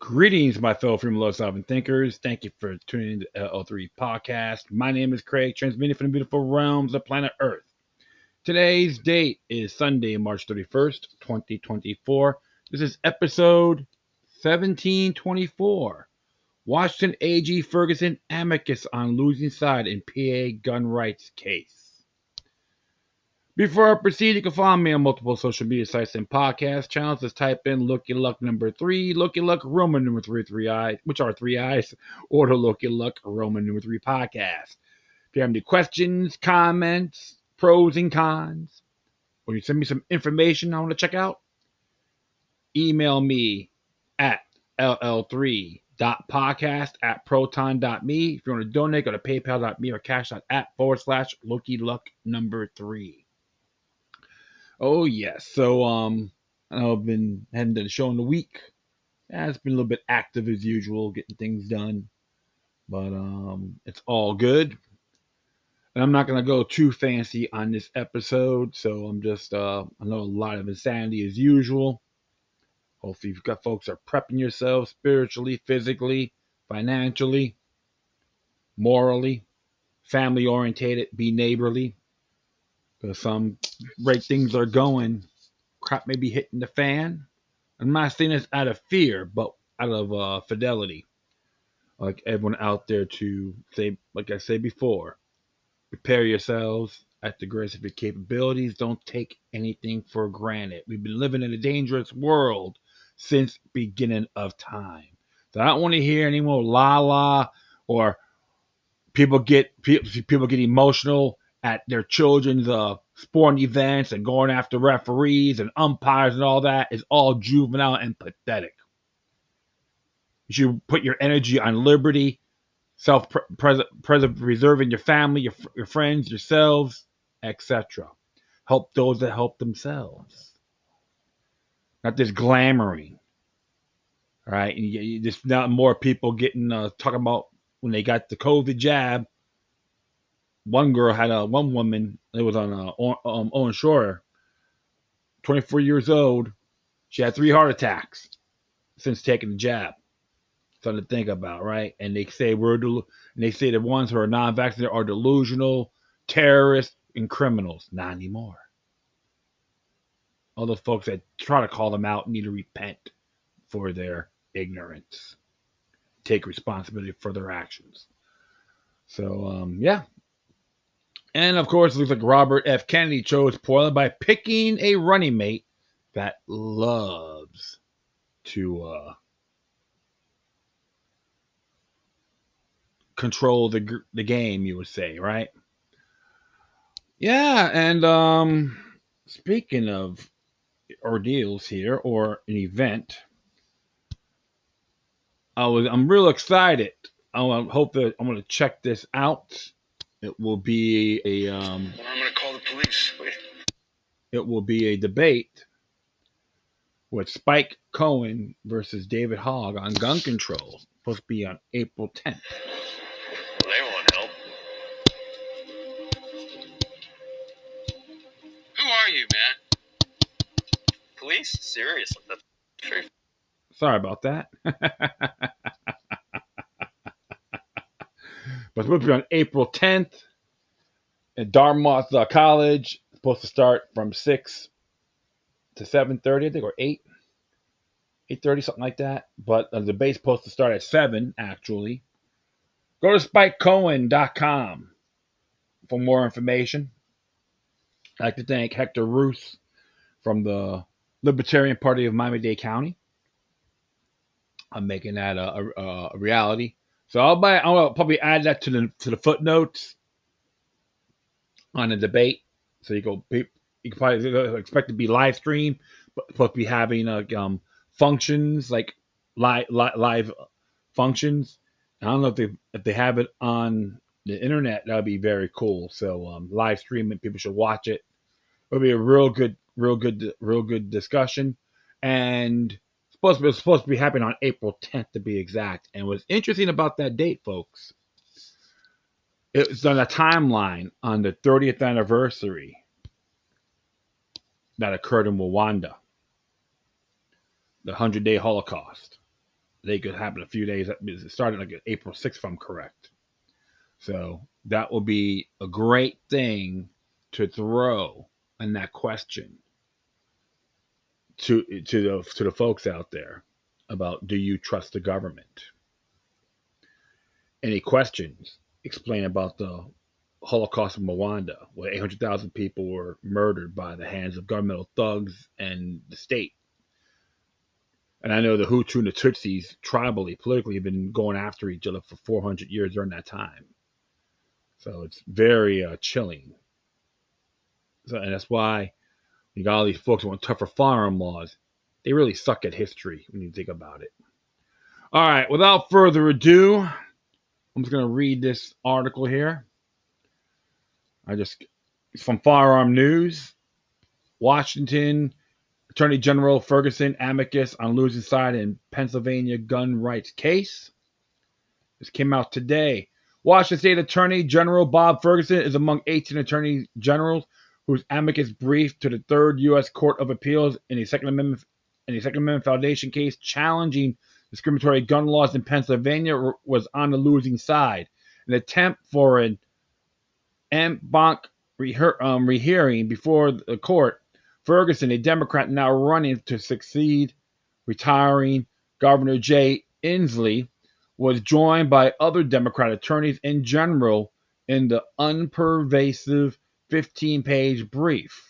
Greetings, my fellow free philosophical thinkers. Thank you for tuning in to LL3 Podcast. My name is Craig, transmitting from the beautiful realms of planet Earth. Today's date is Sunday, March 31st, 2024. This is episode 1724. Washington AG Ferguson amicus on losing side in PA gun rights case. Before I proceed, you can follow me on multiple social media sites and podcast channels. Just type in Looky Luck number 3, Looky Luck Roman number 3, 3 eyes, which are 3 eyes, or the Looky Luck Roman number 3 podcast. If you have any questions, comments, pros and cons, or you send me some information I want to check out, email me at ll3.podcast@proton.me. If you want to donate, go to paypal.me or cash.app/Looky Luck number 3. Oh yes, so I know I've been hadn't done a show in a week. Yeah, it's been a little bit active as usual, getting things done, but it's all good. And I'm not gonna go too fancy on this episode, so I'm just I know a lot of insanity as usual. Hopefully, you've got folks are prepping yourselves spiritually, physically, financially, morally, family orientated, be neighborly, because some great things are going. Crap may be hitting the fan. I'm not saying this out of fear, but out of fidelity. Like everyone out there to say, like I said before, prepare yourselves at the greatest of your capabilities. Don't take anything for granted. We've been living in a dangerous world since beginning of time. So I don't want to hear any more la la or people get emotional at their children's sporting events and going after referees and umpires and all that is all juvenile and pathetic. You should put your energy on liberty, preserving your family, your friends, yourselves, etc. Help those that help themselves. Not this glamoring, right? And you just not more people getting talking about when they got the COVID jab. One girl had one woman. It was on Owen Shore, 24 years old. She had 3 heart attacks since taking the jab. Something to think about, right? And they say the ones who are non-vaccinated are delusional, terrorists, and criminals. Not anymore. All those folks that try to call them out need to repent for their ignorance. Take responsibility for their actions. So, yeah. And of course, it looks like Robert F. Kennedy chose Portland by picking a running mate that loves to control the game, you would say, right? Yeah, and speaking of ordeals here or an event, I'm real excited. I hope that I'm going to check this out. It will be a I'm going to call the police. Wait. It will be a debate with Spike Cohen versus David Hogg on gun control. Supposed to be on April 10th. Well, they won't help. Who are you, man? Police? Seriously? That's very... Sorry about that. But it's supposed to be on April 10th at Dartmouth College. It's supposed to start from 6 to 7:30, I think, or 8:30, something like that. But the debate's supposed to start at 7, actually. Go to spikecohen.com for more information. I'd like to thank Hector Roos from the Libertarian Party of Miami-Dade County. I'm making that a reality. So I'll probably add that to the footnotes on the debate. So you can probably expect to be live stream, but supposed to be having functions like live functions. I don't know if they have it on the internet. That would be very cool. So live streaming, people should watch it. It'll be a real good discussion, and it's supposed to be happening on April 10th to be exact. And what's interesting about that date, folks, it's on a timeline on the 30th anniversary that occurred in Rwanda, the 100-day Holocaust. they could happen a few days. It started like April 6th, if I'm correct. So that will be a great thing to throw in that question to the folks out there about, do you trust the government? Any questions? Explain about the Holocaust of Rwanda, where 800,000 people were murdered by the hands of governmental thugs and the state. And I know the Hutu and the Tutsis, tribally, politically, have been going after each other for 400 years during that time. So it's very chilling. So, and that's why you got all these folks who want tougher firearm laws. They really suck at history when you think about it. All right, without further ado, I'm just going to read this article here. It's from Firearm News. Washington Attorney General Ferguson amicus on losing side in Pennsylvania gun rights case. This came out today. Washington State Attorney General Bob Ferguson is among 18 attorney generals whose amicus brief to the Third U.S. Court of Appeals in a Second Amendment Foundation case challenging discriminatory gun laws in Pennsylvania was on the losing side. An attempt for an en banc rehearing before the court, Ferguson, a Democrat now running to succeed retiring Governor Jay Inslee, was joined by other Democrat attorneys in general in the unpersuasive 15-page brief.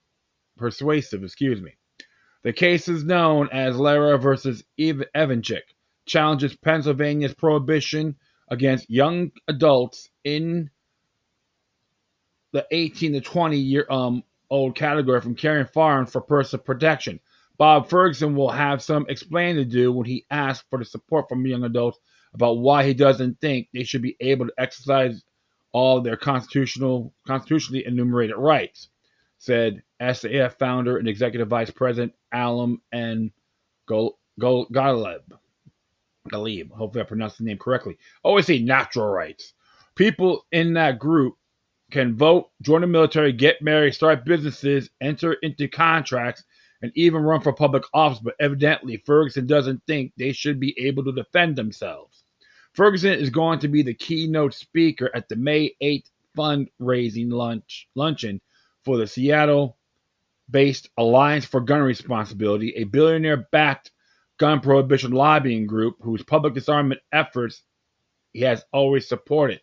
The case is known as Lara versus Evanchik, challenges Pennsylvania's prohibition against young adults in the 18 to 20-year-old category from carrying firearms for personal protection. Bob Ferguson will have some explaining to do when he asks for the support from young adults about why he doesn't think they should be able to exercise all their constitutionally enumerated rights, said SAF founder and executive vice president Alam N. Galeb. Hopefully I pronounced the name correctly. Always say natural rights. People in that group can vote, join the military, get married, start businesses, enter into contracts, and even run for public office, but evidently Ferguson doesn't think they should be able to defend themselves. Ferguson is going to be the keynote speaker at the May 8th fundraising luncheon for the Seattle-based Alliance for Gun Responsibility, a billionaire-backed gun prohibition lobbying group whose public disarmament efforts he has always supported.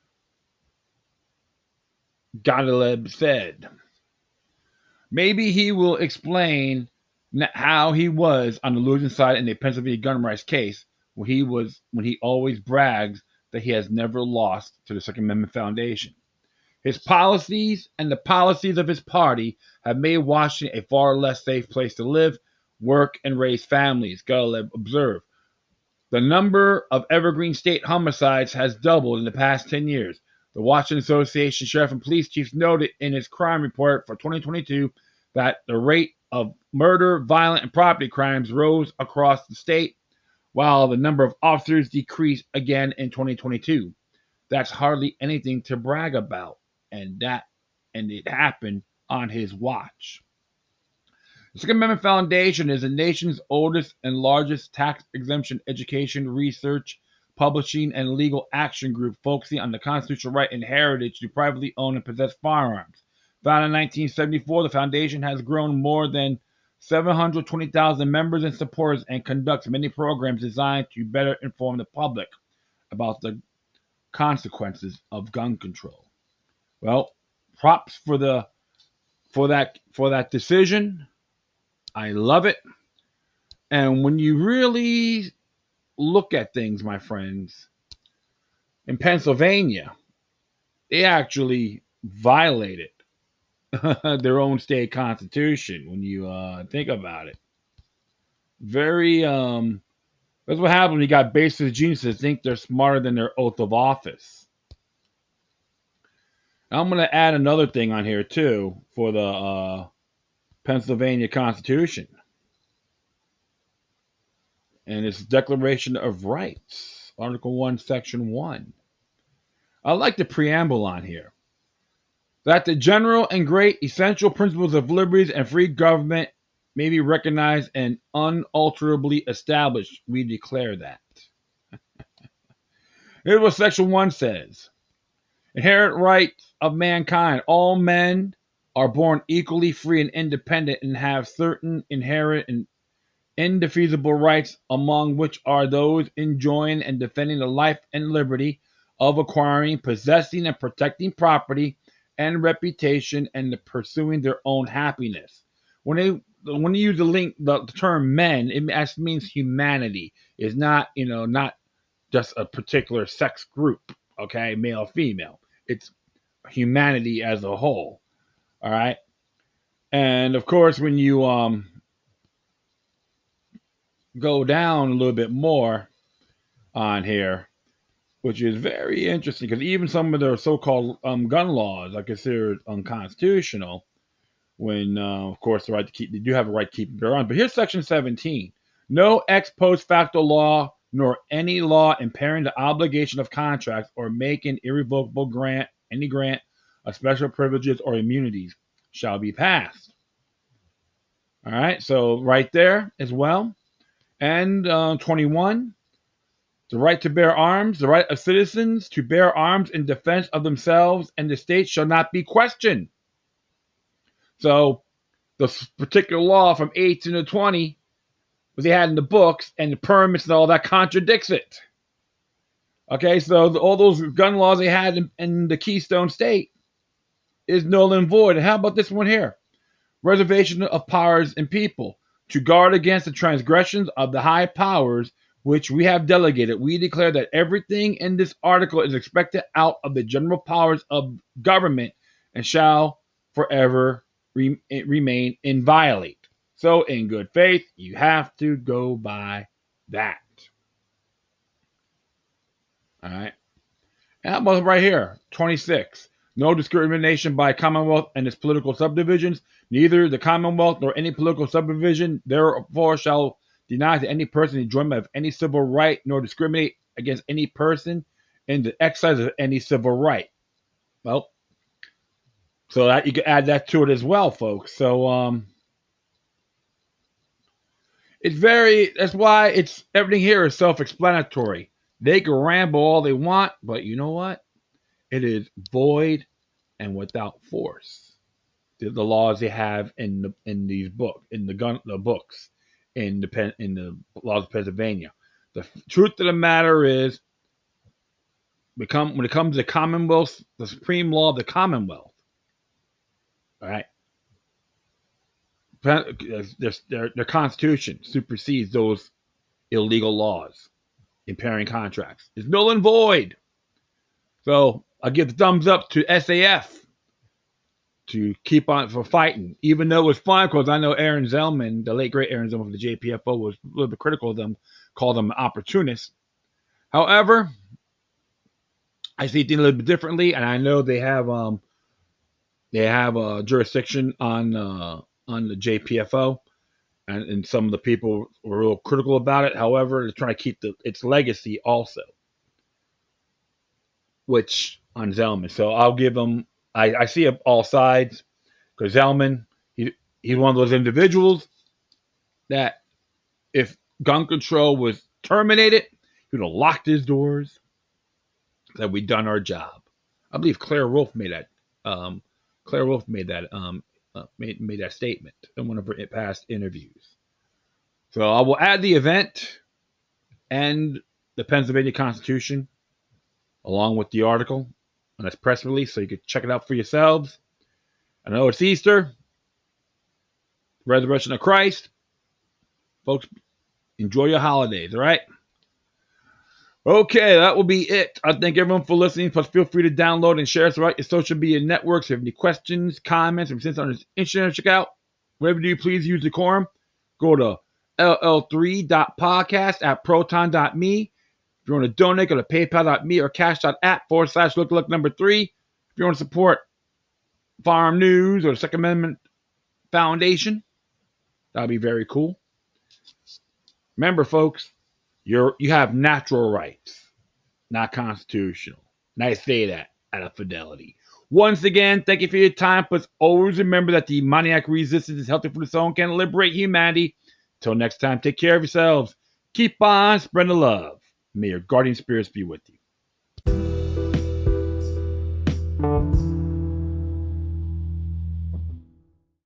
Gottlieb said. Maybe he will explain how he was on the losing side in the Pennsylvania gun rights case when he always brags that he has never lost to the Second Amendment Foundation. His policies and the policies of his party have made Washington a far less safe place to live, work, and raise families, Gottlieb observed. The number of Evergreen State homicides has doubled in the past 10 years. The Washington Association Sheriff and Police Chiefs noted in his crime report for 2022 that the rate of murder, violent, and property crimes rose across the state, while the number of officers decreased again in 2022. That's hardly anything to brag about, and it happened on his watch. The Second Amendment Foundation is the nation's oldest and largest tax exemption education, research, publishing, and legal action group focusing on the constitutional right and heritage to privately own and possess firearms. Founded in 1974, the foundation has grown more than 720,000 members and supporters and conducts many programs designed to better inform the public about the consequences of gun control. Well, props for that decision. I love it. And when you really look at things, my friends, in Pennsylvania, they actually violated their own state constitution when you think about it. That's what happens when you got baseless geniuses think they're smarter than their oath of office. Now, I'm going to add another thing on here too for the Pennsylvania Constitution. And it's Declaration of Rights, Article 1, Section 1. I like the preamble on here. That the general and great essential principles of liberties and free government may be recognized and unalterably established. We declare that. Here's what Section 1 says. Inherent rights of mankind. All men are born equally free and independent and have certain inherent and indefeasible rights, among which are those enjoying and defending the life and liberty of acquiring, possessing, and protecting property and reputation, and the pursuing their own happiness. When you use the term men, it actually means humanity. It's not not just a particular sex group, okay, male female. It's humanity as a whole. All right, and of course when you go down a little bit more on here, which is very interesting because even some of the so-called gun laws are considered unconstitutional. When, of course, they do have a right to keep their arms. But here's Section 17: no ex post facto law nor any law impairing the obligation of contracts or making irrevocable grant of special privileges or immunities shall be passed. All right, so right there as well. And 21, the right to bear arms, the right of citizens to bear arms in defense of themselves and the state shall not be questioned. So the particular law from 18 to 20, what they had in the books and the permits and all that contradicts it. Okay, so all those gun laws they had in the Keystone State is null and void. And how about this one here? Reservation of powers and people. To guard against the transgressions of the high powers which we have delegated, we declare that everything in this article is expected out of the general powers of government and shall forever remain inviolate. So, in good faith, you have to go by that. All right. And how about right here, 26. No discrimination by Commonwealth and its political subdivisions. Neither the Commonwealth nor any political subdivision therefore shall deny to any person enjoyment of any civil right, nor discriminate against any person in the exercise of any civil right. Well, so that you can add that to it as well, folks. So that's why everything here is self-explanatory. They can ramble all they want, but you know what? It is void and without force. The laws they have in these books, in the books, in the laws of Pennsylvania. The truth of the matter is, when it comes to Commonwealth, the supreme law of the Commonwealth, all right, their Constitution supersedes those illegal laws impairing contracts. It's null and void. So I give the thumbs up to SAF to keep on for fighting, even though it was fine because I know Aaron Zellman, the late great Aaron Zellman of the JPFO, was a little bit critical of them, called them opportunists. However, I see things a little bit differently, and I know they have a jurisdiction on the JPFO, and some of the people were real critical about it. However, they're trying to keep its legacy also, which on Zellman. So I'll give them. I see all sides because Zellman, he's one of those individuals that if gun control was terminated, he would have locked his doors. That we'd done our job. I believe Claire Wolf made that. Claire Wolf made that made that statement in one of her past interviews. So I will add the event and the Pennsylvania Constitution along with the article on this press release so you can check it out for yourselves. I know it's Easter, resurrection of Christ. Folks, enjoy your holidays, all right? Okay, that will be it. I thank everyone for listening. Plus, feel free to download and share us throughout your social media networks. If you have any questions, comments, or since on this internet, check out. Whatever you do, please use decorum. Go to ll3.podcast@proton.me. If you want to donate, go to paypal.me or cash.app/look3. If you want to support Farm News or the Second Amendment Foundation, that would be very cool. Remember, folks, you have natural rights, not constitutional. And I say that out of Fidelity. Once again, thank you for your time. But always remember that the demoniac resistance is healthy for the soul and can liberate humanity. Till next time, take care of yourselves. Keep on spreading the love. May your guardian spirits be with you.